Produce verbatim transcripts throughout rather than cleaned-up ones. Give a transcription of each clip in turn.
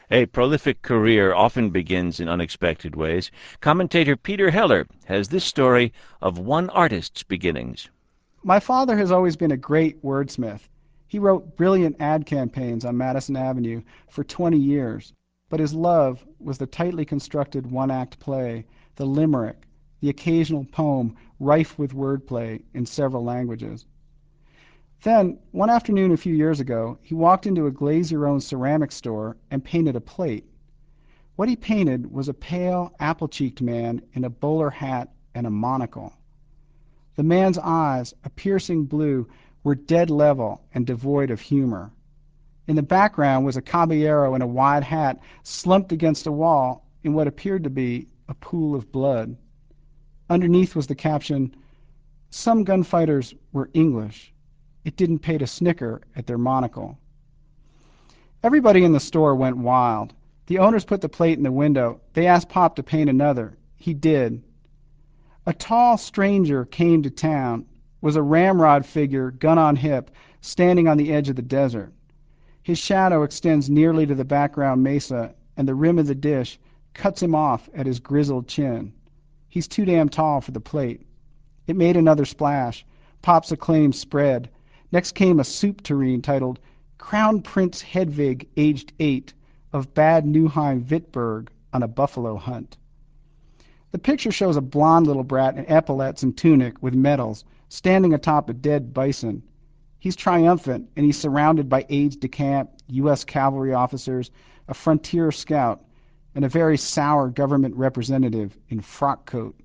A prolific career often begins in unexpected ways. Commentator Peter Heller has this story of one artist's beginnings. My father has always been a great wordsmith. He wrote brilliant ad campaigns on Madison Avenue for twenty years, but his love was the tightly constructed one-act play, the limerick, the occasional poem rife with wordplay in several languages. Then, one afternoon a few years ago, he walked into a glazier-owned ceramic store and painted a plate. What he painted was a pale, apple-cheeked man in a bowler hat and a monocle. The man's eyes, a piercing blue, were dead level and devoid of humor. In the background was a caballero in a wide hat slumped against a wall in what appeared to be a pool of blood. Underneath was the caption, "Some gunfighters were English. It didn't pay to snicker at their monocle." Everybody in the store went wild. The owners put the plate in the window. They asked Pop to paint another. He did. A tall stranger came to town, was a ramrod figure, gun on hip, standing on the edge of the desert. His shadow extends nearly to the background mesa, and the rim of the dish cuts him off at his grizzled chin. He's too damn tall for the plate. It made another splash. Pop's acclaim spread. Next came a soup tureen titled "Crown Prince Hedvig, aged eight, of Bad Neuheim, Wittberg, on a buffalo hunt." The picture shows a blonde little brat in epaulettes and tunic with medals, standing atop a dead bison. He's triumphant, and he's surrounded by aides de camp, U S cavalry officers, a frontier scout, and a very sour government representative in frock coat.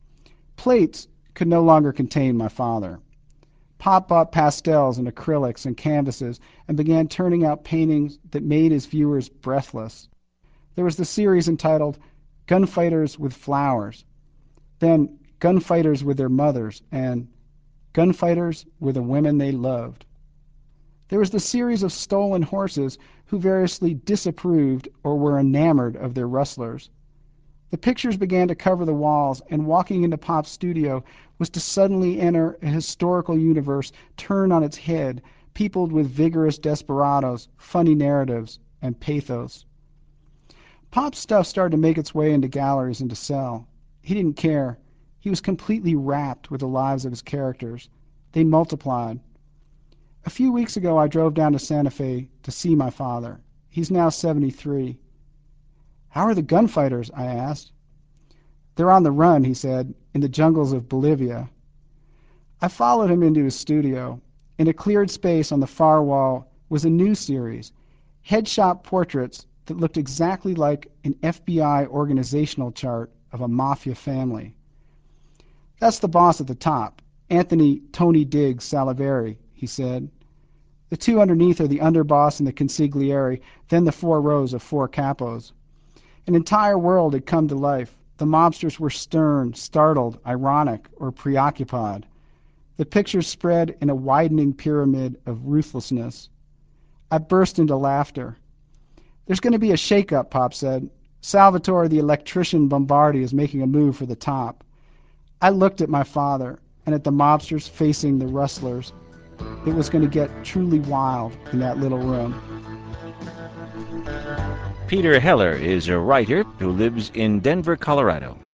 Plates could no longer contain my father. Pop bought pastels and acrylics and canvases and began turning out paintings that made his viewers breathless. There was the series entitled "Gunfighters with Flowers," then "Gunfighters with Their Mothers," and "Gunfighters with the Women They Loved." There was the series of stolen horses who variously disapproved or were enamored of their rustlers. The pictures began to cover the walls, and walking into Pop's studio was to suddenly enter a historical universe turned on its head, peopled with vigorous desperados, funny narratives, and pathos. Pop's stuff started to make its way into galleries and to sell. He didn't care. He was completely wrapped with the lives of his characters. They multiplied. A few weeks ago I drove down to Santa Fe to see my father. He's now seventy-three. "How are the gunfighters?" I asked. "They're on the run," he said, "in the jungles of Bolivia." I followed him into his studio. In a cleared space on the far wall was a new series, headshot portraits that looked exactly like an F B I organizational chart of a mafia family. "That's the boss at the top, Anthony Tony Diggs Saliveri," he said. "The two underneath are the underboss and the consigliere, then the four rows of four capos." An entire world had come to life. The mobsters were stern, startled, ironic, or preoccupied. The pictures spread in a widening pyramid of ruthlessness. I burst into laughter. "There's going to be a shake-up," Pop said. "Salvatore the electrician Bombardi is making a move for the top." I looked at my father and at the mobsters facing the rustlers. It was going to get truly wild in that little room. Peter Heller is a writer who lives in Denver, Colorado.